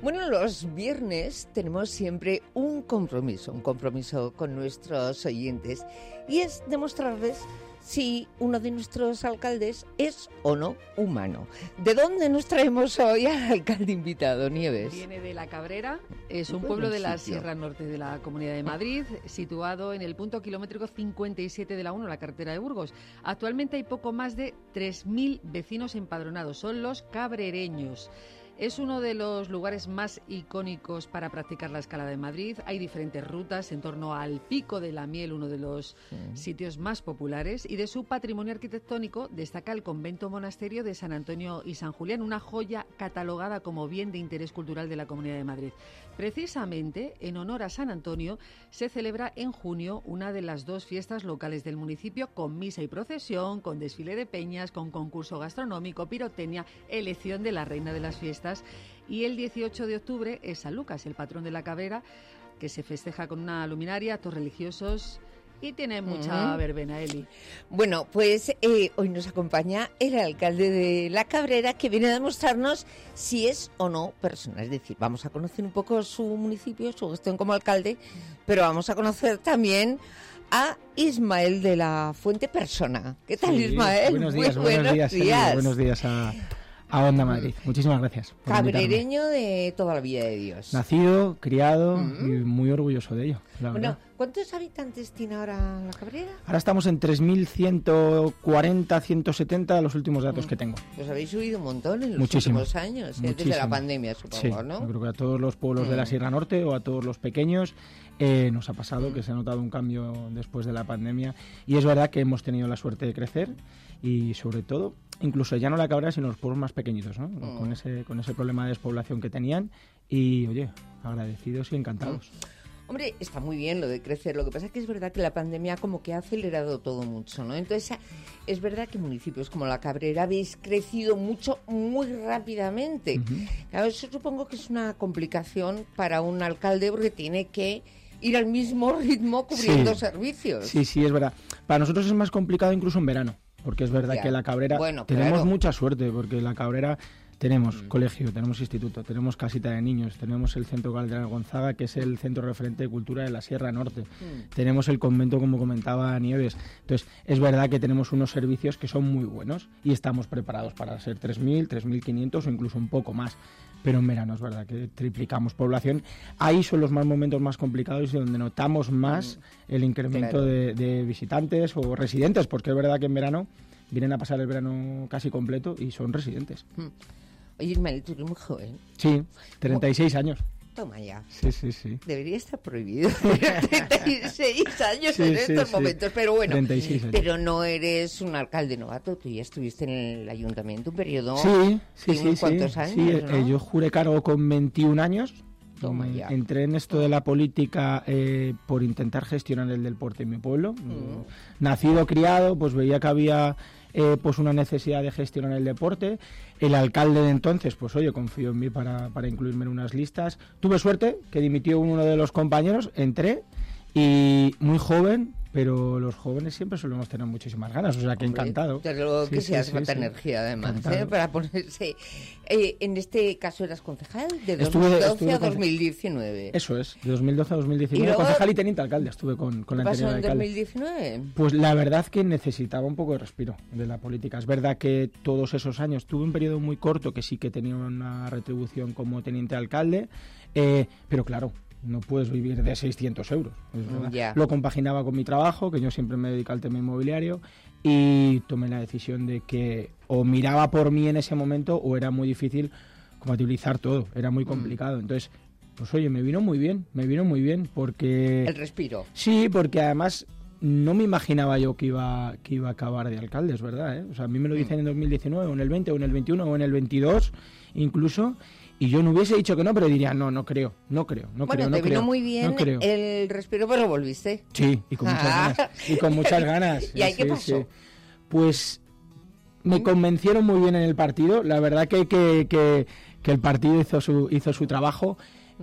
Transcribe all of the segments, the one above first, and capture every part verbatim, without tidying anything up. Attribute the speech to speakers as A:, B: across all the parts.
A: Bueno, los viernes tenemos siempre un compromiso, un compromiso con nuestros oyentes, y es demostrarles si uno de nuestros alcaldes es o no humano. ¿De dónde nos traemos hoy al alcalde invitado, Nieves?
B: Viene de La Cabrera, es un pueblo de la Sierra Norte de la Comunidad de Madrid, situado en el punto kilométrico cincuenta y siete de la uno, la carretera de Burgos. Actualmente hay poco más de tres mil vecinos empadronados, son los cabrereños. Es uno de los lugares más icónicos para practicar la escalada de Madrid. Hay diferentes rutas en torno al Pico de la Miel, uno de los sí. sitios más populares. Y de su patrimonio arquitectónico destaca el convento monasterio de San Antonio y San Julián, una joya catalogada como bien de interés cultural de la Comunidad de Madrid. Precisamente, en honor a San Antonio, se celebra en junio una de las dos fiestas locales del municipio, con misa y procesión, con desfile de peñas, con concurso gastronómico, pirotecnia, elección de la reina de las fiestas. Y el dieciocho de octubre es San Lucas, el patrón de La Cabrera, que se festeja con una luminaria, actos religiosos y tiene mucha uh-huh. verbena, Eli.
A: Bueno, pues eh, hoy nos acompaña el alcalde de La Cabrera, que viene a demostrarnos si es o no persona. Es decir, vamos a conocer un poco su municipio, su gestión como alcalde, pero vamos a conocer también a Ismael de la Fuente, persona. ¿Qué tal, sí, Ismael?
C: Buenos días,
A: Muy
C: buenos,
A: buenos
C: días.
A: días.
C: Sí, buenos días a... a Onda Madrid. Muchísimas gracias por
A: cabrereño
C: invitarme.
A: De toda la vida de Dios.
C: Nacido, criado mm. y muy orgulloso de ello, la
A: bueno,
C: verdad.
A: ¿Cuántos habitantes tiene ahora La Cabrera?
C: Ahora estamos en tres mil ciento cuarenta, ciento setenta, los últimos datos mm. que tengo.
A: Pues habéis subido un montón en los
C: Muchísimo.
A: últimos años, ¿eh? Desde la pandemia, supongo,
C: sí,
A: ¿no?
C: Yo creo que a todos los pueblos mm. de la Sierra Norte o a todos los pequeños eh, nos ha pasado mm. que se ha notado un cambio después de la pandemia, y es verdad que hemos tenido la suerte de crecer y, sobre todo, incluso ya no La Cabrera, sino los pueblos más pequeñitos, ¿no? Mm. Con ese con ese problema de despoblación que tenían, y, oye, agradecidos y encantados.
A: Mm. Hombre, está muy bien lo de crecer, lo que pasa es que es verdad que la pandemia como que ha acelerado todo mucho, ¿no? Entonces, es verdad que municipios como La Cabrera habéis crecido mucho, muy rápidamente. Uh-huh. Claro, eso supongo que es una complicación para un alcalde, porque tiene que ir al mismo ritmo cubriendo
C: sí.
A: servicios.
C: Sí, sí, es verdad. Para nosotros es más complicado incluso en verano, porque es verdad ya. que La Cabrera
A: bueno,
C: tenemos
A: claro.
C: mucha suerte, porque La Cabrera tenemos mm. colegio, tenemos instituto, tenemos casita de niños, tenemos el Centro Cardenal Gonzaga, que es el centro referente de cultura de la Sierra Norte, mm. tenemos el convento, como comentaba Nieves. Entonces, es verdad que tenemos unos servicios que son muy buenos y estamos preparados para ser tres mil, tres mil quinientos o incluso un poco más. Pero en verano es verdad que triplicamos población. Ahí son los más momentos más complicados y donde notamos más mm. el incremento claro. de, de visitantes o residentes, porque es verdad que en verano vienen a pasar el verano casi completo y son residentes. Mm.
A: Oye, Ismael, tú eres muy joven.
C: Sí, treinta y seis años.
A: Toma ya.
C: Sí, sí, sí.
A: Debería estar prohibido treinta y seis años sí, en sí, estos sí. momentos, pero bueno.
C: treinta y seis años.
A: Pero no eres un alcalde novato, tú ya estuviste en el ayuntamiento un periodo
C: sí, sí,
A: de unos
C: sí,
A: cuantos
C: sí,
A: años,
C: sí,
A: ¿no?
C: eh, yo juré cargo con veintiún años.
A: Toma ya.
C: Entré en esto de la política eh, por intentar gestionar el deporte en mi pueblo. Mm. Nacido, criado, pues veía que había eh, pues una necesidad de gestionar el deporte. El alcalde de entonces, pues oye, confió en mí para, para incluirme en unas listas. Tuve suerte, que dimitió uno de los compañeros, entré, y muy joven, pero los jóvenes siempre solemos tener muchísimas ganas, o sea que
A: Hombre,
C: encantado.
A: Desde luego que
C: sí,
A: sí, hace
C: sí,
A: falta
C: sí,
A: energía, además,
C: encantado.
A: ¿eh? Para ponerse... Eh, en este caso, ¿eras concejal? ¿De
C: estuve,
A: dos mil doce
C: estuve
A: a dos mil diecinueve?
C: Eso es, de dos mil doce a dos mil diecinueve.
A: ¿Y luego,
C: concejal y teniente alcalde estuve con, con la anterior alcalde.
A: ¿Qué pasó en dos mil diecinueve?
C: Pues la verdad que necesitaba un poco de respiro de la política. Es verdad que todos esos años tuve un periodo muy corto que sí que tenía una retribución como teniente alcalde, eh, pero claro, no puedes vivir de seiscientos euros.
A: Yeah.
C: Lo compaginaba con mi trabajo, que yo siempre me dedico al tema inmobiliario, y tomé la decisión de que o miraba por mí en ese momento o era muy difícil compatibilizar todo, era muy complicado. Entonces, pues oye, me vino muy bien, me vino muy bien porque...
A: El respiro.
C: Sí, porque además no me imaginaba yo que iba, que iba a acabar de alcalde, es verdad, ¿eh? O sea, a mí me lo dicen en dos mil diecinueve, o en el veinte, o en el veintiuno, o en el veintidós, incluso... Y yo no hubiese dicho que no, pero diría, no, no creo, no creo, no
A: bueno,
C: creo, no
A: te vino
C: creo,
A: muy bien
C: no creo.
A: El respiro, pero volviste.
C: Sí, y con muchas
A: ah.
C: ganas, y con muchas ganas.
A: ¿Y ahí
C: sí,
A: qué pasó?
C: Sí. Pues me convencieron muy bien en el partido, la verdad que, que, que, que el partido hizo su, hizo su trabajo.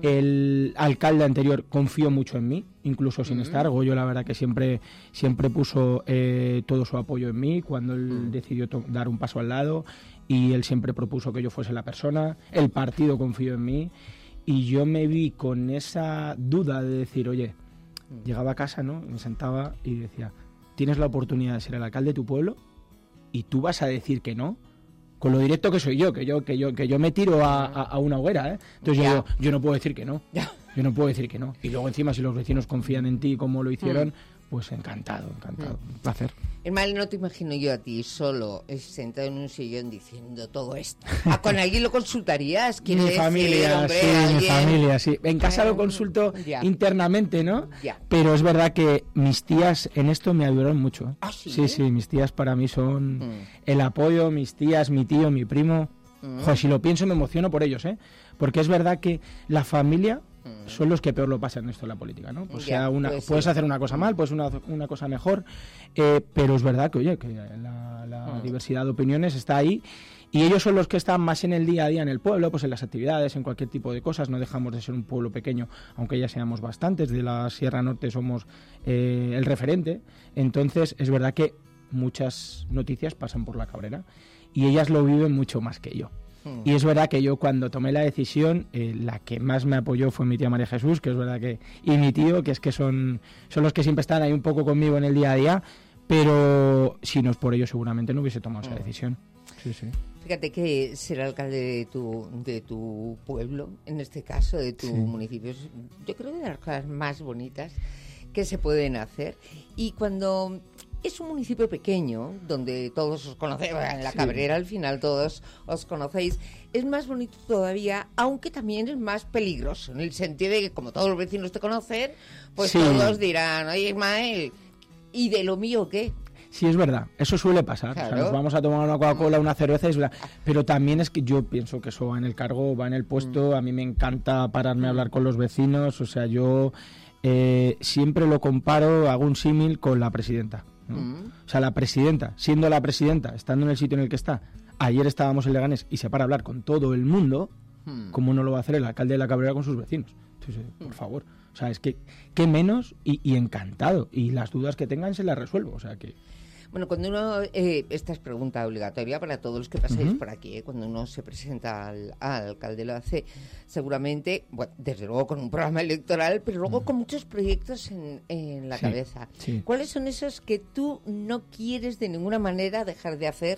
C: El alcalde anterior confió mucho en mí, incluso sin uh-huh. estar. Goyo, la verdad que siempre siempre puso eh, todo su apoyo en mí cuando él uh-huh. decidió to- dar un paso al lado, y él siempre propuso que yo fuese la persona. El partido confió en mí y yo me vi con esa duda de decir, oye, mm. llegaba a casa, ¿no? Me sentaba y decía, tienes la oportunidad de ser el alcalde de tu pueblo y tú vas a decir que no, con lo directo que soy yo, que yo que yo que yo me tiro a, a, a una hoguera, ¿eh? Entonces yo, yo no puedo decir que no, yo no puedo decir que no. Y luego encima si los vecinos confían en ti como lo hicieron, mm. pues encantado, encantado, mm. un placer.
A: Hermano, no te imagino yo a ti solo sentado en un sillón diciendo todo esto. ¿A con alguien lo consultarías?
C: Mi familia, hombre, sí, ¿alguien? mi familia, sí. En casa lo consulto ya. internamente, ¿no?
A: Ya.
C: Pero es verdad que mis tías en esto me ayudaron mucho.
A: ¿Ah, sí?
C: Sí, sí, mis tías para mí son mm. el apoyo, mis tías, mi tío, mi primo. Mm. Joder, si lo pienso me emociono por ellos, ¿eh? Porque es verdad que la familia son los que peor lo pasan en esto de la política, ¿no? Pues sea una, pues puedes sí. hacer una cosa mal, pues una, una cosa mejor, eh, pero es verdad que, oye, que la, la mm. diversidad de opiniones está ahí y ellos son los que están más en el día a día en el pueblo, pues en las actividades, en cualquier tipo de cosas. No dejamos de ser un pueblo pequeño, aunque ya seamos bastantes, de la Sierra Norte somos eh, el referente. Entonces es verdad que muchas noticias pasan por la Cabrera y ellas lo viven mucho más que yo. Y es verdad que yo cuando tomé la decisión, eh, la que más me apoyó fue mi tía María Jesús, que es verdad que, y mi tío, que es que son, son los que siempre están ahí un poco conmigo en el día a día, pero si no es por ello seguramente no hubiese tomado esa decisión. Sí, sí.
A: Fíjate que ser alcalde de tu, de tu pueblo, en este caso de tu sí. municipio, yo creo que de las cosas más bonitas que se pueden hacer. Y cuando... es un municipio pequeño, donde todos os conocéis, en la sí. Cabrera al final todos os conocéis, es más bonito todavía, aunque también es más peligroso, en el sentido de que como todos los vecinos te conocen, pues sí. todos dirán, oye Ismael, ¿y de lo mío qué?
C: Sí, es verdad, eso suele pasar, claro. O sea, nos vamos a tomar una Coca-Cola, una cerveza, es verdad. Pero también es que yo pienso que eso va en el cargo, va en el puesto, a mí me encanta pararme a hablar con los vecinos, o sea, yo eh, siempre lo comparo, hago un símil con la presidenta. ¿no? Mm. O sea, la presidenta, siendo la presidenta, estando en el sitio en el que está, ayer estábamos en Leganés y se para a hablar con todo el mundo, mm. ¿cómo no lo va a hacer el alcalde de la Cabrera con sus vecinos? Entonces, mm. por favor, o sea, es que, qué menos y, y encantado, y las dudas que tengan se las resuelvo, o sea que...
A: Bueno, cuando uno, eh, esta es pregunta obligatoria para todos los que pasáis uh-huh. por aquí, eh, cuando uno se presenta al, al alcalde lo hace seguramente, bueno, desde luego con un programa electoral, pero luego uh-huh. con muchos proyectos en, en la sí, cabeza. Sí. ¿Cuáles son esos que tú no quieres de ninguna manera dejar de hacer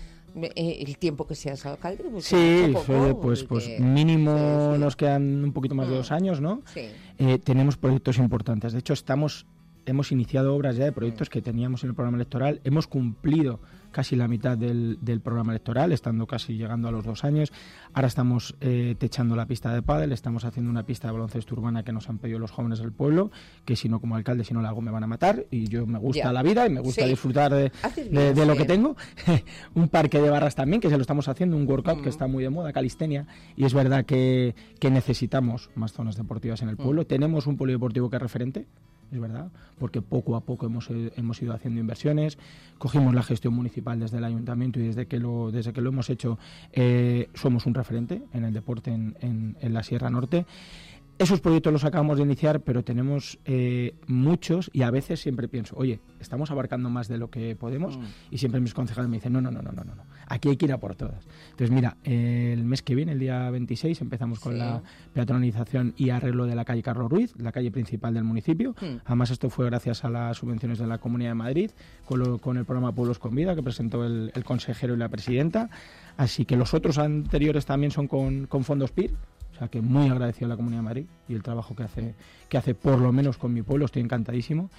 A: eh, el tiempo que seas alcalde? Pues
C: sí, poco, pues, pues que, mínimo sí, sí. nos quedan un poquito más uh-huh. de dos años, ¿no? Sí. Eh, tenemos proyectos importantes, de hecho estamos... Hemos iniciado obras ya de proyectos que teníamos en el programa electoral. Hemos cumplido casi la mitad del, del programa electoral, estando casi llegando a los dos años. Ahora estamos eh, techando la pista de pádel, estamos haciendo una pista de baloncesto urbana que nos han pedido los jóvenes del pueblo, que si no como alcalde, si no la hago me van a matar. Y yo me gusta yeah. la vida y me gusta sí. disfrutar de, bien, de, de lo que tengo. Un parque de barras también, que se lo estamos haciendo, un workout mm. que está muy de moda, calistenia. Y es verdad que, que necesitamos más zonas deportivas en el pueblo. Mm. Tenemos un polideportivo que es referente. Es verdad, porque poco a poco hemos, hemos ido haciendo inversiones, cogimos la gestión municipal desde el ayuntamiento y desde que lo, desde que lo hemos hecho eh, somos un referente en el deporte en, en, en la Sierra Norte. Esos proyectos los acabamos de iniciar, pero tenemos eh, muchos y a veces siempre pienso, oye, estamos abarcando más de lo que podemos mm. y siempre mis concejales me dicen, no, no, no, no, no, no, aquí hay que ir a por todas. Entonces, mira, eh, el mes que viene, el día veintiséis, empezamos con sí. la peatonalización y arreglo de la calle Carlos Ruiz, la calle principal del municipio. Mm. Además, esto fue gracias a las subvenciones de la Comunidad de Madrid, con, lo, con el programa Pueblos con Vida, que presentó el, el consejero y la presidenta. Así que los otros anteriores también son con, con fondos P I R. O sea que muy agradecido a la Comunidad de Madrid y el trabajo que hace, que hace por lo menos con mi pueblo, estoy encantadísimo.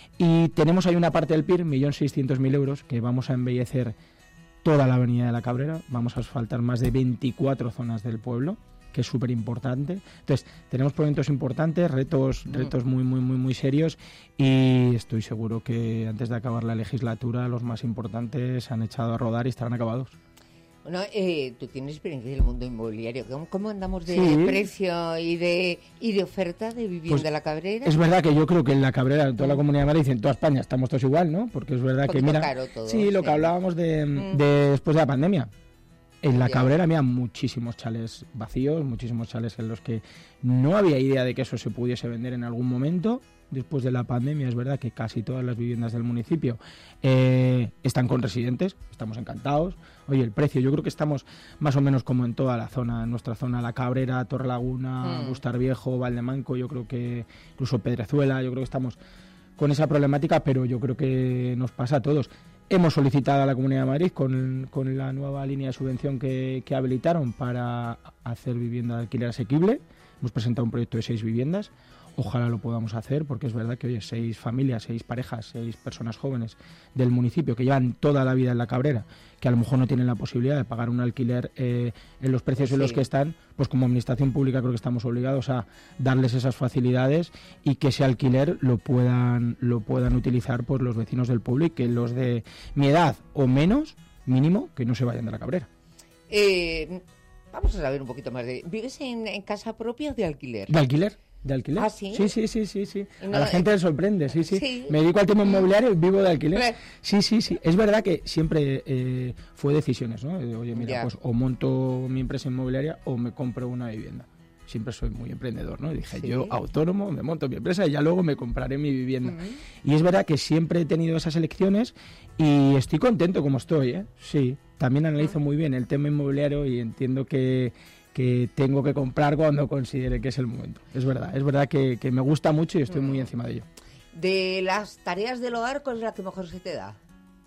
C: Y tenemos ahí una parte del P I R, un millón seiscientos mil euros, que vamos a embellecer toda la avenida de la Cabrera, vamos a asfaltar más de veinticuatro zonas del pueblo, que es súper importante. Entonces, tenemos proyectos importantes, retos, retos muy, muy, muy, muy serios, y estoy seguro que antes de acabar la legislatura los más importantes se han echado a rodar y estarán acabados.
A: Bueno, eh, tú tienes experiencia del mundo inmobiliario. ¿Cómo, cómo andamos de sí. precio y de y de oferta de vivienda pues, en la Cabrera?
C: Es verdad que yo creo que en la Cabrera, en toda la Comunidad de Madrid, en toda España, estamos todos igual, ¿no? Porque es verdad que, mira,
A: caro todo,
C: sí, lo sí. que hablábamos de, de después de la pandemia. En la
A: ya.
C: Cabrera había muchísimos chales vacíos, muchísimos chales en los que no había idea de que eso se pudiese vender en algún momento. Después de la pandemia es verdad que casi todas las viviendas del municipio eh, están con residentes, estamos encantados. Oye, el precio, yo creo que estamos más o menos como en toda la zona, en nuestra zona, La Cabrera, Torrelaguna, mm. Bustar Viejo, Valdemanco, yo creo que incluso Pedrezuela, yo creo que estamos con esa problemática, pero yo creo que nos pasa a todos. Hemos solicitado a la Comunidad de Madrid con, con la nueva línea de subvención que, que habilitaron para hacer vivienda de alquiler asequible. Hemos presentado un proyecto de seis viviendas. Ojalá lo podamos hacer, porque es verdad que, oye, seis familias, seis parejas, seis personas jóvenes del municipio que llevan toda la vida en La Cabrera, que a lo mejor no tienen la posibilidad de pagar un alquiler eh, en los precios sí. en los que están, pues como administración pública creo que estamos obligados a darles esas facilidades y que ese alquiler lo puedan, lo puedan utilizar pues los vecinos del pueblo y que los de mi edad o menos, mínimo, que no se vayan de La Cabrera.
A: Eh, vamos a saber un poquito más de... ¿Vives en, en casa propia o de alquiler?
C: ¿De alquiler? ¿De alquiler?
A: ¿Ah, sí?
C: Sí, sí, sí, sí, sí.
A: No,
C: a la gente le sorprende, sí, sí,
A: sí.
C: Me dedico al tema inmobiliario y vivo de alquiler. Sí, sí, sí. Es verdad que siempre eh, fue decisiones, ¿no? De, oye, mira, ya. pues o monto mi empresa inmobiliaria o me compro una vivienda. Siempre soy muy emprendedor, ¿no? Y dije, ¿sí? yo autónomo, me monto mi empresa y ya luego me compraré mi vivienda. Uh-huh. Y es verdad que siempre he tenido esas elecciones y estoy contento como estoy, ¿eh? Sí. También analizo uh-huh. muy bien el tema inmobiliario y entiendo que... que tengo que comprar cuando considere que es el momento. Es verdad, es verdad que, que me gusta mucho y estoy muy encima de ello.
A: De las tareas del hogar, ¿cuál es la que mejor se te da?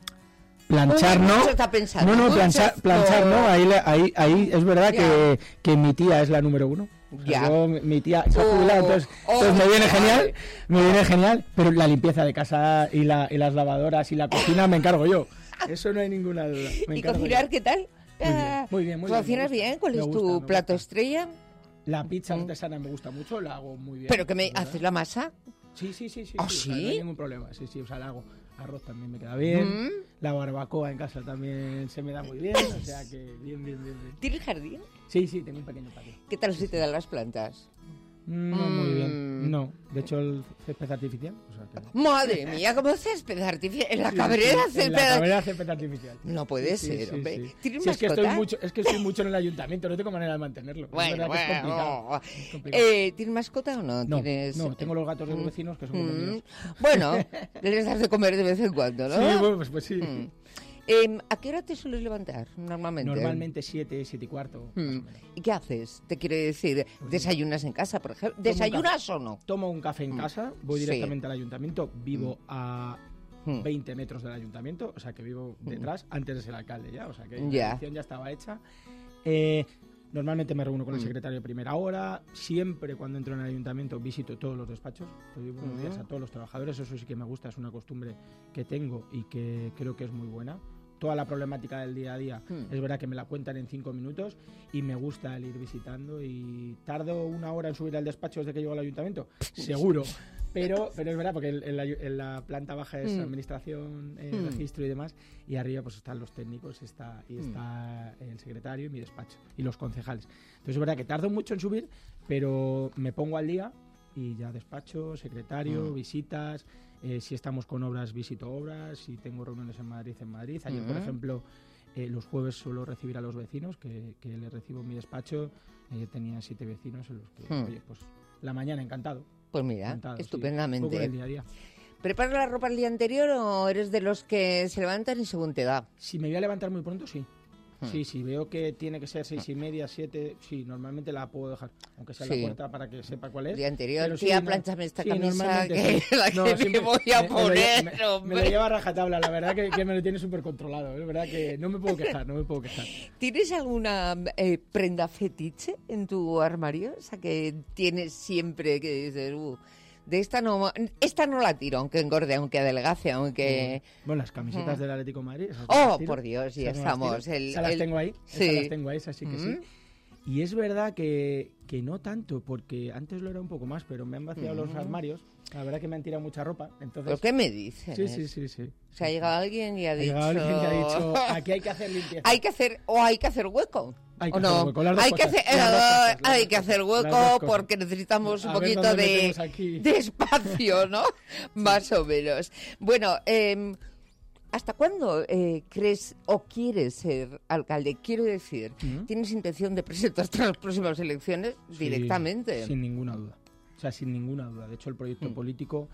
C: Planchar no,
A: está pensando.
C: no, no, planchar, planchar no, ahí, ahí, ahí es verdad que, que mi tía es la número uno. O sea,
A: ya.
C: Yo, mi tía se ha jubilado, entonces,
A: oh,
C: entonces me viene genial,
A: ay.
C: me viene genial, pero la limpieza de casa y, la, y las lavadoras y la cocina me encargo yo. Eso no hay ninguna duda.
A: ¿Y cocinar yo. Qué tal?
C: Muy bien, muy bien. Muy
A: ¿Cocinas bien? bien? ¿Cuál es gusta, tu plato gusta. estrella?
C: La pizza artesana me gusta mucho, la hago muy bien.
A: ¿Pero que me haces la masa?
C: Sí, sí, sí, sí.
A: ¿Ah,
C: sí?
A: sí?
C: O sea, no hay ningún problema. Sí, sí, o sea, la hago. Arroz también me queda bien.
A: ¿Mm?
C: La barbacoa en casa también se me da muy bien. O sea que bien, bien, bien. bien.
A: ¿Tienes jardín?
C: Sí, sí, tengo un pequeño patio.
A: ¿Qué tal si te dan las plantas?
C: No, mm. muy bien. No, de hecho el césped artificial. O sea, que...
A: Madre mía, ¿cómo césped artificial? En la sí, Cabrera
C: sí,
A: césped
C: En la Cabrera césped artificial.
A: No puede
C: sí,
A: ser,
C: sí,
A: hombre.
C: Sí, sí.
A: ¿Tienes
C: sí, es
A: mascota?
C: que estoy mucho, es que estoy mucho en el ayuntamiento, no tengo manera de mantenerlo.
A: Bueno,
C: es
A: bueno.
C: Es complicado. Es complicado.
A: Eh, ¿Tienes mascota o no?
C: No,
A: ¿Tienes...
C: no, tengo los gatos de los vecinos que son como míos.
A: Bueno, les das de comer de vez en cuando, ¿no?
C: Sí, bueno, pues, pues sí. Mm.
A: Eh, ¿A qué hora te sueles levantar normalmente?
C: Normalmente siete, siete y cuarto.
A: Hmm. ¿Y qué haces? Te quiero decir, ¿desayunas en casa, por ejemplo? ¿Desayunas o no?
C: Tomo un café en casa, voy directamente
A: sí.
C: al ayuntamiento, vivo
A: hmm.
C: a
A: hmm.
C: veinte metros del ayuntamiento, o sea que vivo detrás, hmm. antes de ser alcalde ya, o sea que
A: ya.
C: la elección ya estaba hecha. Eh, Normalmente me reúno con el secretario de primera hora. Siempre cuando entro en el ayuntamiento visito todos los despachos. Les doy buenos días a todos los trabajadores. Eso sí que me gusta, es una costumbre que tengo y que creo que es muy buena. Toda la problemática del día a día hmm. es verdad que me la cuentan en cinco minutos y me gusta el ir visitando. Y tardo una hora en subir al despacho desde que llego al ayuntamiento, seguro. Pero, pero es verdad, porque en la, en la planta baja es mm. administración, eh, mm. registro y demás, y arriba pues están los técnicos está, y está mm. el secretario y mi despacho, y los concejales. Entonces es verdad que tardo mucho en subir, pero me pongo al día y ya despacho, secretario, mm. visitas, eh, si estamos con obras, visito obras, si tengo reuniones en Madrid, en Madrid. Ayer, mm. por ejemplo, eh, los jueves suelo recibir a los vecinos, que, que les recibo en mi despacho. Ayer tenía siete vecinos en los que, mm. oye, pues la mañana encantado.
A: Pues mira,
C: Encantado,
A: estupendamente.
C: Sí, día a día.
A: ¿Preparas la ropa el día anterior o eres de los que se levantan y según te da?
C: Si me voy a levantar muy pronto, sí. Hmm. Sí, si veo que tiene que ser seis y media, siete, sí, normalmente la puedo dejar, aunque sea sí. la puerta para que sepa cuál es.
A: El día anterior,
C: sí,
A: ya
C: no,
A: plánchame esta
C: sí,
A: camisa que
C: sí.
A: la
C: no,
A: que
C: sí,
A: me voy a
C: me,
A: poner,
C: me, me, me lo lleva a rajatabla, la verdad que, que me lo tiene súper controlado, es verdad que no me puedo quejar, no me puedo quejar.
A: ¿Tienes alguna eh, prenda fetiche en tu armario? O sea, que tienes siempre que dices, uh, de esta no, esta no la tiro, aunque engorde, aunque adelgace, aunque...
C: Bueno, las camisetas mm. del Atlético de Madrid.
A: Oh, por Dios, ya
C: esas
A: estamos.
C: No
A: el,
C: esas las
A: el...
C: tengo ahí,
A: sí.
C: esas las tengo ahí, esas sí que
A: mm.
C: sí. Y es verdad que, que no tanto, porque antes lo era un poco más, pero me han vaciado mm. los armarios. La verdad que me han tirado mucha ropa. Entonces...
A: ¿Pero qué me dices?
C: Sí, sí, sí, sí.
A: O sea, ha llegado alguien y ha, ha dicho...
C: alguien que ha dicho, aquí hay que hacer limpieza.
A: Hay que hacer, o hay que hacer hueco.
C: Hay que
A: ¿o no?
C: hacer hueco, las dos
A: hay
C: cosas,
A: que hacer,
C: las dos cosas, las
A: hay
C: dos
A: que
C: cosas,
A: hacer hueco porque necesitamos un poquito de, de espacio, ¿no? Más o menos. Bueno, eh, ¿hasta cuándo eh, crees o quieres ser alcalde? Quiero decir, ¿Mm? ¿tienes intención de presentarte a las próximas elecciones sí, directamente?
C: Sin ninguna duda. O sea, sin ninguna duda. De hecho, el proyecto mm. político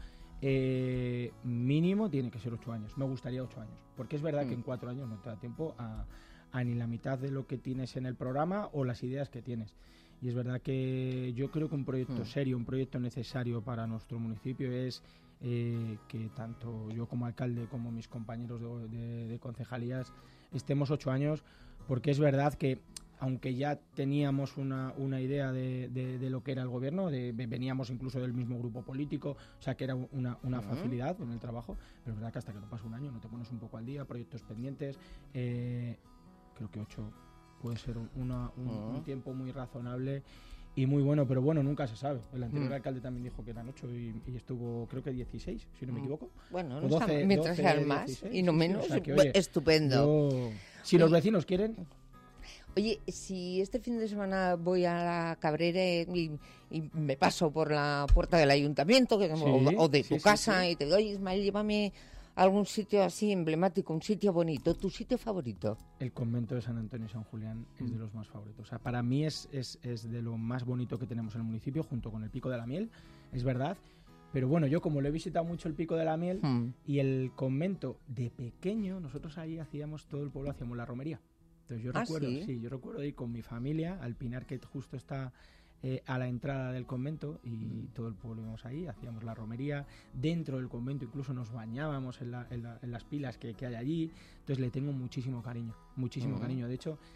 C: eh, mínimo tiene que ser ocho años. Me gustaría ocho años. Porque es verdad mm. que en cuatro años no te da tiempo a, a ni la mitad de lo que tienes en el programa o las ideas que tienes. Y es verdad que yo creo que un proyecto mm. serio, un proyecto necesario para nuestro municipio es eh, que tanto yo como alcalde como mis compañeros de, de, de concejalías estemos ocho años, porque es verdad que aunque ya teníamos una, una idea de, de, de lo que era el gobierno, de, veníamos incluso del mismo grupo político, o sea que era una, una uh-huh. facilidad en el trabajo, pero es verdad que hasta que no pasa un año no te pones un poco al día, proyectos pendientes, eh, creo que ocho puede ser una, un, uh-huh. un tiempo muy razonable y muy bueno, pero bueno, nunca se sabe. El anterior uh-huh. alcalde también dijo que eran ocho y, y estuvo creo que dieciséis, si no me equivoco.
A: Bueno, no doce, está, mientras sean más dieciséis, y no menos, sí, o sea que, oye, estupendo.
C: Yo, si los vecinos quieren...
A: Oye, si este fin de semana voy a la Cabrera y, y me paso por la puerta del ayuntamiento que, sí, o, o de sí, tu sí, casa sí. y te digo, oye, Ismael, llévame a algún sitio así emblemático, un sitio bonito, ¿tu sitio favorito?
C: El convento de San Antonio y San Julián es de los más favoritos. O sea, para mí es, es, es de lo más bonito que tenemos en el municipio, junto con el Pico de la Miel, es verdad. Pero bueno, yo como lo he visitado mucho el Pico de la Miel hmm. y el convento de pequeño, nosotros ahí hacíamos, todo el pueblo hacíamos la romería. Entonces yo
A: ¿Ah,
C: recuerdo,
A: sí?
C: sí, yo recuerdo ir con mi familia al pinar que justo está eh, a la entrada del convento y mm. todo el pueblo íbamos ahí, hacíamos la romería, dentro del convento incluso nos bañábamos en, la, en, la, en las pilas que, que hay allí, entonces le tengo muchísimo cariño, muchísimo mm. cariño. De hecho,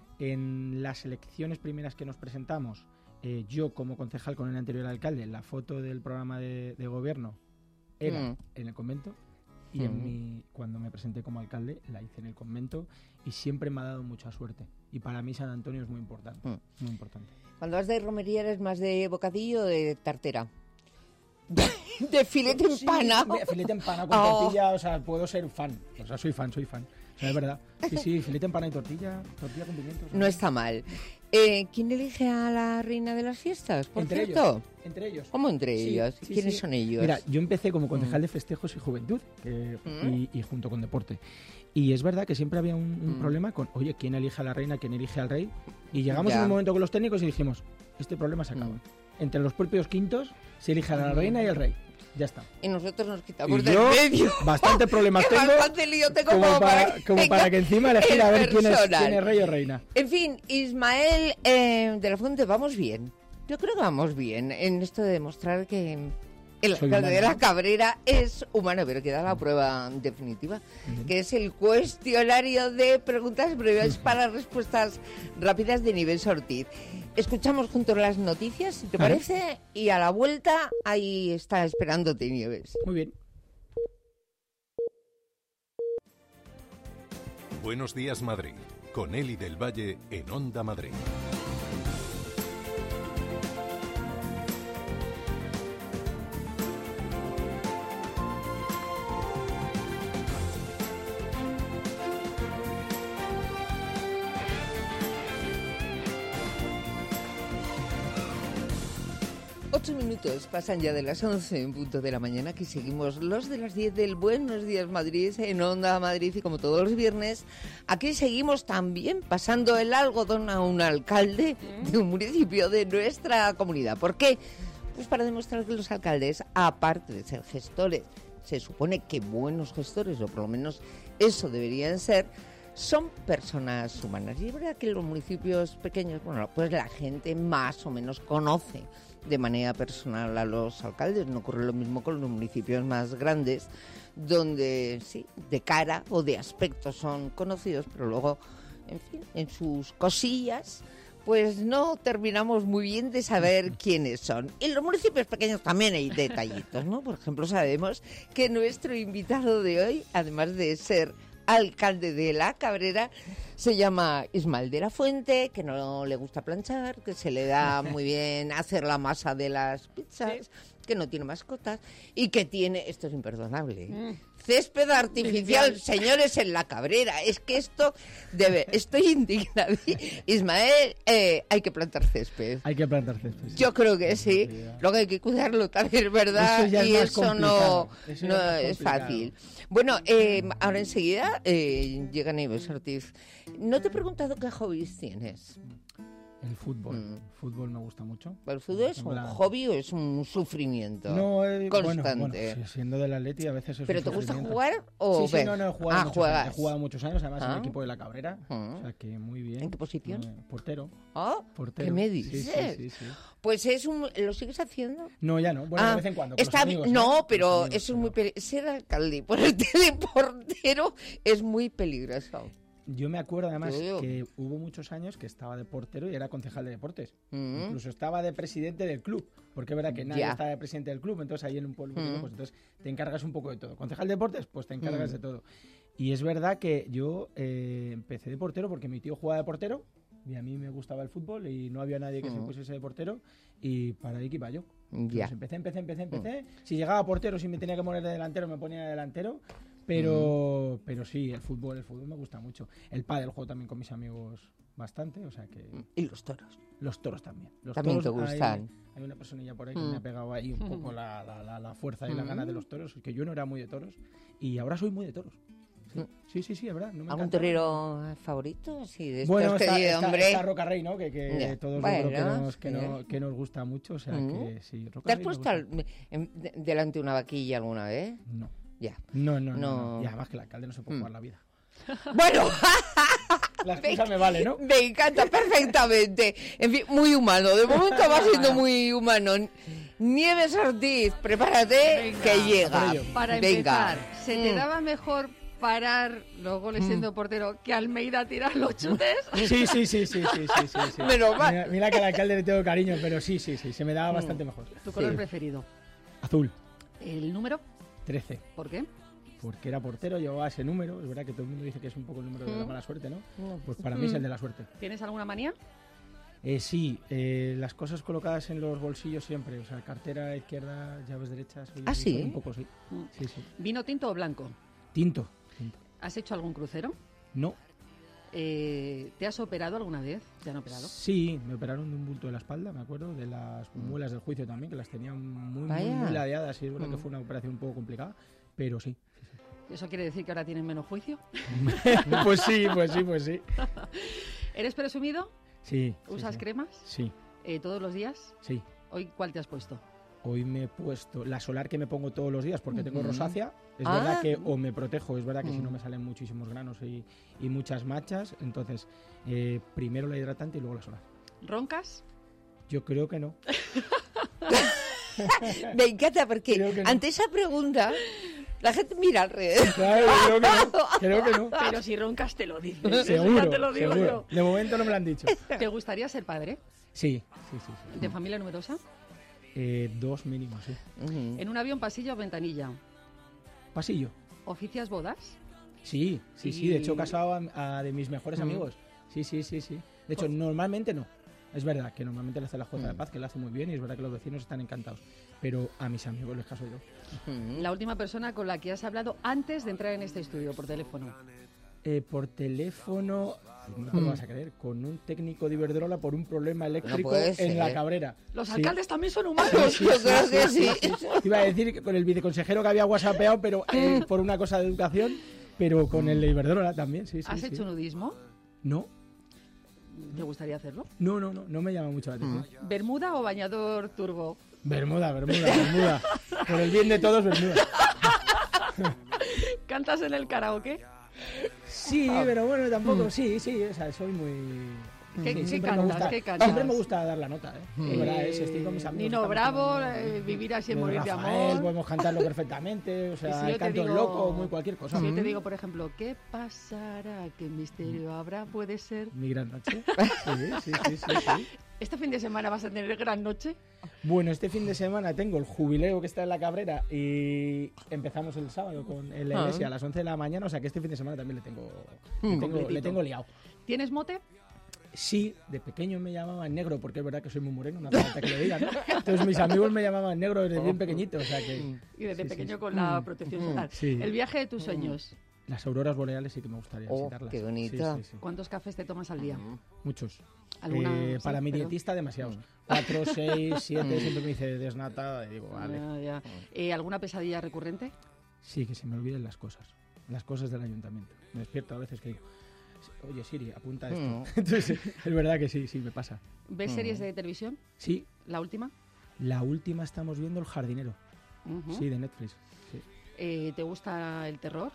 C: en las elecciones primeras que nos presentamos, eh, yo como concejal con el anterior alcalde, la foto del programa de, de gobierno era mm. en el convento. Y uh-huh. en mi, cuando me presenté como alcalde, la hice en el convento y siempre me ha dado mucha suerte. Y para mí San Antonio es muy importante, uh-huh. muy importante.
A: Cuando vas de romería, ¿eres más de bocadillo o de tartera? ¿De filete
C: sí,
A: empanado?
C: De filete empanado con oh. tortilla, o sea, puedo ser fan. O sea, soy fan, soy fan. O sea, es verdad. Sí, sí, filete empanado y tortilla, tortilla con pimientos.
A: No está mal. Eh, ¿Quién elige a la reina de las fiestas, por
C: entre
A: cierto?
C: Ellos, entre ellos.
A: ¿Cómo entre
C: sí,
A: ellos?
C: Sí,
A: ¿Quiénes
C: sí.
A: son ellos?
C: Mira, yo empecé como concejal mm. de festejos y juventud que, mm. y, y junto con deporte. Y es verdad que siempre había un, un mm. problema con, oye, ¿quién elige a la reina, quién elige al rey? Y llegamos ya. en un momento con los técnicos y dijimos, este problema se acaba. Mm. Entre los propios quintos se eligen a la reina y al rey. Ya está.
A: Y nosotros nos quitamos
C: y
A: del
C: yo,
A: medio.
C: Bastante problemas tengo.
A: Bastante lío tengo
C: como,
A: como
C: para,
A: para, que,
C: como para que encima elegir a ver quién es, quién es rey o reina.
A: En fin, Ismael eh, de la Fuente, vamos bien. Yo creo que vamos bien en esto de demostrar que el alcalde de la Cabrera es humano, pero queda la prueba definitiva, uh-huh. que es el cuestionario de preguntas breves para respuestas rápidas de nivel Ortiz. Escuchamos juntos las noticias, si te ¿Ah? parece, y a la vuelta ahí está esperándote Nieves.
C: Muy bien.
D: Buenos días, Madrid, con Eli del Valle en Onda Madrid.
A: Ocho minutos pasan ya de las once en punto de la mañana, que seguimos los de las diez del Buenos Días Madrid en Onda Madrid, y como todos los viernes, aquí seguimos también pasando el algodón a un alcalde de un municipio de nuestra comunidad. ¿Por qué? Pues para demostrar que los alcaldes, aparte de ser gestores, se supone que buenos gestores, o por lo menos eso deberían ser, son personas humanas. Y es verdad que en los municipios pequeños, bueno, pues la gente más o menos conoce de manera personal a los alcaldes. No ocurre lo mismo con los municipios más grandes, donde sí, de cara o de aspecto son conocidos, pero luego, en fin, en sus cosillas, pues no terminamos muy bien de saber quiénes son. En los municipios pequeños también hay detallitos, ¿no? Por ejemplo, sabemos que nuestro invitado de hoy, además de ser alcalde de La Cabrera, Se llama Ismael de la Fuente, que no le gusta planchar, que se le da muy bien hacer la masa de las pizzas, que no tiene mascotas y que tiene, esto es imperdonable, mm. césped artificial, señores, en la Cabrera. Es que esto debe, estoy indignada. Ismael, eh, hay que plantar césped.
C: Hay que plantar césped. Sí.
A: Yo creo que sí. Luego hay que cuidarlo también, ¿verdad? Eso y eso no, eso no es fácil. Bueno, eh, ahora enseguida eh, llega Nieves Ortiz. ¿No te he preguntado qué hobbies tienes?
C: El fútbol. Mm. El fútbol me gusta mucho.
A: ¿El fútbol es un la... hobby o es un sufrimiento?
C: No, eh,
A: constante.
C: Bueno, bueno, siendo del Atleti a veces es
A: ¿Pero
C: un
A: te gusta
C: sufrimiento.
A: jugar o
C: sí,
A: ver?
C: Sí, no, no, he jugado,
A: ah,
C: muchos
A: juegas.
C: años. He jugado muchos años, además
A: ¿Ah?
C: en el equipo de la Cabrera. ¿Ah? O sea que muy bien.
A: ¿En qué posición?
C: Eh, portero.
A: ¿Ah?
C: Portero.
A: ¿Qué me dices?
C: Sí, sí, sí, sí.
A: Pues es un... ¿Lo sigues haciendo?
C: No, ya no. Bueno,
A: ah,
C: de vez en cuando. Con
A: está
C: los amigos,
A: no,
C: ¿no?
A: pero
C: amigos,
A: eso es muy...
C: pero...
A: Peli... Ser alcalde y ponerte de portero es muy peligroso.
C: Yo me acuerdo además que hubo muchos años que estaba de portero y era concejal de deportes. Mm. Incluso estaba de presidente del club, porque es verdad que nadie yeah. está de presidente del club, entonces ahí en un pueblo, mm. pues entonces te encargas un poco de todo. Concejal de deportes, pues te encargas mm. de todo. Y es verdad que yo eh, empecé de portero porque mi tío jugaba de portero y a mí me gustaba el fútbol y no había nadie que mm. se pusiese de portero y para ahí que iba yo.
A: Yeah.
C: Empecé, empecé, empecé, empecé. Mm. Si llegaba a portero, si me tenía que poner de delantero, me ponía de delantero. Pero, mm. pero sí, el fútbol, el fútbol me gusta mucho. El pádel juego también con mis amigos bastante, o sea que...
A: ¿Y los toros?
C: Los toros también. Los
A: también
C: toros,
A: te gustan.
C: Hay, hay una personilla por ahí que mm. me ha pegado ahí un poco la, la, la, la fuerza y mm. la gana de los toros, que yo no era muy de toros y ahora soy muy de toros. Sí, sí, sí, sí, es verdad. No me
A: ¿Algún torero favorito? Sí, de estos
C: bueno,
A: que
C: está,
A: dice,
C: está,
A: hombre...
C: está Roca Rey, ¿no? Que, que yeah. todos bueno, que, nos, que, no, que nos gusta mucho, o sea mm. que sí. Roca
A: ¿Te has
C: Rey
A: puesto al, en, de, delante de una vaquilla alguna vez?
C: No.
A: Ya.
C: No, no, no, no, no. Y además que el alcalde no se puede mm. jugar la vida.
A: Bueno,
C: la excusa me vale, ¿no?
A: Me encanta perfectamente. En fin, muy humano. De momento va siendo muy humano. Nieves Ortiz, prepárate, venga, que llega.
B: Para
A: venga.
B: empezar, ¿se te daba mejor parar los goles siendo mm. portero que Almeida tirar los chutes?
C: Sí, sí, sí, sí, sí, sí, sí, sí.
A: Menos mal.
C: Mira, mira que al alcalde le tengo cariño, pero sí, sí, sí, se me daba mm. bastante mejor.
B: ¿Tu color
C: sí.
B: preferido?
C: Azul.
B: ¿El número?
C: trece.
B: ¿Por qué?
C: Porque era portero, llevaba ese número. Es verdad que todo el mundo dice que es un poco el número de la mala suerte, ¿no? Pues para mí es el de la suerte.
B: ¿Tienes alguna manía?
C: Eh, sí, eh, las cosas colocadas en los bolsillos siempre. O sea, cartera izquierda, llaves derechas. Soy,
A: ¿Ah, sí?
C: Soy un poco, sí. sí, sí.
B: ¿Vino tinto o blanco?
C: Tinto. tinto.
B: ¿Has hecho algún crucero?
C: No.
B: Eh, ¿Te has operado alguna vez? ¿Te han operado?
C: Sí, me operaron de un bulto de la espalda, me acuerdo, de las muelas del juicio también, que las tenía muy, muy, muy ladeadas. Y es verdad mm. que fue una operación un poco complicada, pero sí. sí, sí.
B: ¿Eso quiere decir que ahora tienes menos juicio?
C: Pues sí, pues sí, pues sí.
B: ¿Eres presumido?
C: Sí.
B: ¿Usas
C: sí, sí.
B: cremas?
C: Sí.
B: Eh, ¿Todos los días?
C: Sí.
B: ¿Hoy cuál te has puesto?
C: Hoy me he puesto la solar que me pongo todos los días porque uh-huh. tengo rosácea. Es
A: ah. verdad
C: que o me protejo, es verdad que uh-huh. si no me salen muchísimos granos y, y muchas manchas. Entonces, eh, primero la hidratante y luego la solar.
B: ¿Roncas?
C: Yo creo que no.
A: Me encanta porque no. ante esa pregunta la gente mira alrededor.
C: Claro, creo que no. Creo que no.
B: Pero si roncas te lo dices.
C: Seguro,
B: te lo digo
C: seguro.
B: Yo.
C: De momento no me lo han dicho.
B: ¿Te gustaría ser padre?
C: Sí, sí, sí. sí.
B: ¿De familia numerosa?
C: Eh, dos mínimos, sí.
B: Uh-huh. ¿En un avión, pasillo o ventanilla?
C: Pasillo.
B: ¿Oficias bodas?
C: Sí, sí, y... sí. De hecho, he casado a, a de mis mejores uh-huh. amigos. Sí, sí, sí, sí. De hecho, normalmente no. Es verdad que normalmente le hace la jueza uh-huh. de paz, que lo hace muy bien, y es verdad que los vecinos están encantados. Pero a mis amigos les caso yo.
B: Uh-huh. La última persona con la que has hablado antes de entrar en este estudio, por teléfono.
C: Eh, por teléfono, no te lo vas a creer, con un técnico de Iberdrola por un problema eléctrico no en la Cabrera.
B: Los
C: sí.
B: alcaldes también son humanos.
A: Sí, sí, sí, creo que sí.
C: sí, sí. Iba a decir que con el viceconsejero que había whatsappeado, pero eh, por una cosa de educación, pero con el de Iberdrola también, sí, sí.
B: ¿Has
C: sí.
B: hecho nudismo?
C: No.
B: ¿Te gustaría hacerlo?
C: No, no, no, no me llama mucho la atención.
B: ¿Bermuda o bañador turbo?
C: Bermuda, bermuda, bermuda. Por el bien de todos, bermuda.
B: ¿Cantas en el karaoke?
C: Sí, pero bueno, tampoco, sí, sí, o sea, soy muy...
B: ¿Qué,
C: sí,
B: ¿qué cantas?
C: Gusta,
B: ¿Qué cantas?
C: Siempre me gusta dar la nota, ¿eh?
B: eh
C: verdad, es, estoy con mis amigos.
B: Nino Bravo, eh, Vivir así en morir de amor.
C: Podemos cantarlo perfectamente, o sea,
B: si
C: canto
B: digo,
C: loco, muy cualquier cosa.
B: Si yo te digo, por ejemplo, ¿qué pasará? ¿Qué misterio habrá? Puede ser...
C: Mi gran noche. Sí, sí, sí, sí, sí.
B: ¿Este fin de semana vas a tener gran noche?
C: Bueno, este fin de semana tengo el jubileo que está en la Cabrera y empezamos el sábado con el
A: Ah.
C: iglesia a las once de la mañana, o sea que este fin de semana también le tengo,
A: Mm.
C: le tengo,
B: Completito.
C: le tengo liado.
B: ¿Tienes mote?
C: Sí, de pequeño me llamaban negro porque es verdad que soy muy moreno, no hace falta que lo digan, ¿no? Entonces mis amigos me llamaban negro desde bien pequeñito, o sea que...
B: Y desde
C: Sí, sí,
B: pequeño
C: sí.
B: con la protección
A: Mm.
B: solar.
C: Sí.
B: El viaje de tus sueños.
C: Las auroras boreales sí que me gustaría
A: Oh,
C: visitarlas.
A: qué bonito.
C: Sí, sí, sí.
B: ¿Cuántos cafés te tomas al día?
C: Muchos.
B: ¿Alguna?
C: Eh,
B: Sí,
C: para mi
B: pero-
C: dietista demasiados. Cuatro, seis, siete, siempre me dice desnata y digo, vale.
B: Ya, ya. Eh, ¿Alguna pesadilla recurrente?
C: Sí, que se me olviden las cosas. Las cosas del ayuntamiento. Me despierto a veces que digo, oye Siri, apunta esto.
A: Mm.
C: Entonces, es verdad que sí, sí, me pasa.
B: ¿Ves
A: Mm.
B: series de televisión?
C: Sí,
B: ¿La última?
C: la última estamos viendo El Jardinero.
B: Ujú.
C: Sí, de Netflix. Sí.
B: Eh, ¿Te gusta el terror?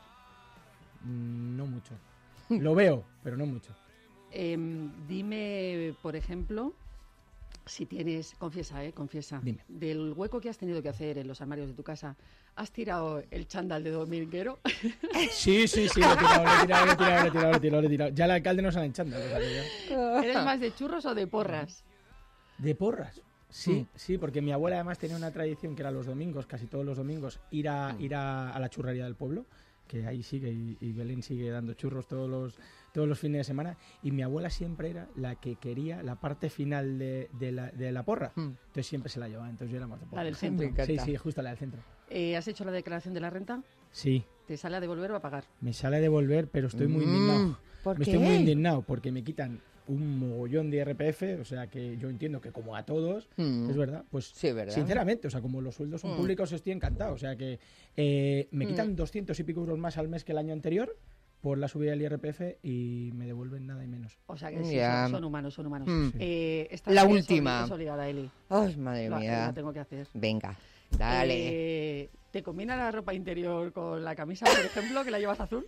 C: Mm, no mucho. Lo veo, pero no mucho.
B: Em, dime, por ejemplo, si tienes, confiesa, eh, confiesa,
C: Dime.
B: del hueco que has tenido que hacer en los armarios de tu casa, ¿has tirado el chándal de dominguero?
C: Sí, sí, sí, lo he tirado, lo he tirado, lo he tirado, lo he tirado, lo he tirado, lo he tirado. Ya el alcalde nos ha hinchando.
B: ¿Eres más de churros o de porras?
C: ¿De porras? Sí,
A: Mm.
C: sí, porque mi abuela además tenía una tradición que era los domingos, casi todos los domingos, ir a, ir a, a la churrería del pueblo, que ahí sigue y, y Belén sigue dando churros todos los, todos los fines de semana, y mi abuela siempre era la que quería la parte final de, de, la, de la porra,
A: Mm.
C: entonces siempre se la llevaba, entonces yo era más de porra.
B: La del centro.
A: Me encanta.
C: Sí, sí, justo la del centro.
B: Eh, ¿Has hecho la declaración de la renta?
C: Sí,
B: ¿Te sale a devolver o a pagar?
C: me sale a devolver, pero estoy muy
A: Mm,
C: indignado.
A: ¿por
C: me
A: qué?
C: estoy muy indignado porque me quitan un mogollón de I R P F, o sea que yo entiendo que como a todos,
A: Mm.
C: es verdad, pues
A: Sí, ¿verdad?
C: sinceramente, o sea, como los sueldos son
A: Mm.
C: públicos estoy encantado, o sea que eh, me
A: Mm.
C: quitan doscientos y pico euros más al mes que el año anterior por la subida del I R P F y me devuelven nada y menos.
B: O sea que sí,
A: Ya.
B: son, son humanos, son humanos.
A: Mm.
B: Eh, esta
A: La
B: es
A: última.
B: obli- Es obligada, Eli.
A: Ay, madre
B: La,
A: mía.
B: la tengo que hacer.
A: Venga, dale.
B: Eh, ¿Te combina la ropa interior con la camisa, por ejemplo, que la llevas azul?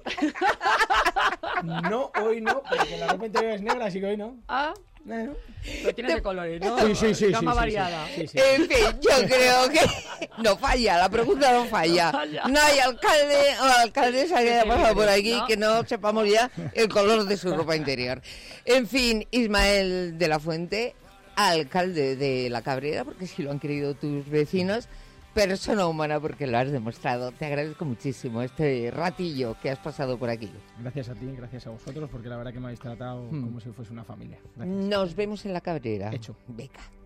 C: No, hoy no, porque la ropa interior es negra, así que hoy no.
B: Ah,
C: Bueno.
B: lo tienes de colores, ¿no?
C: Sí, sí, sí.
B: Gama
C: sí, sí,
B: variada.
C: sí, sí, sí.
A: En fin, yo creo que no falla, la pregunta no falla.
B: Falla.
A: No hay alcalde o alcaldesa que haya pasado por aquí
B: ¿No?
A: que no sepamos ya el color de su ropa interior. En fin, Ismael de la Fuente, alcalde de La Cabrera, porque si lo han querido tus vecinos, persona humana porque lo has demostrado. Te agradezco muchísimo este ratillo que has pasado por aquí.
C: Gracias a ti, gracias a vosotros, porque la verdad que me habéis tratado
A: Mm.
C: como si fuese una familia. Gracias.
A: Nos vemos en La Cabrera.
C: Hecho.
A: Venga.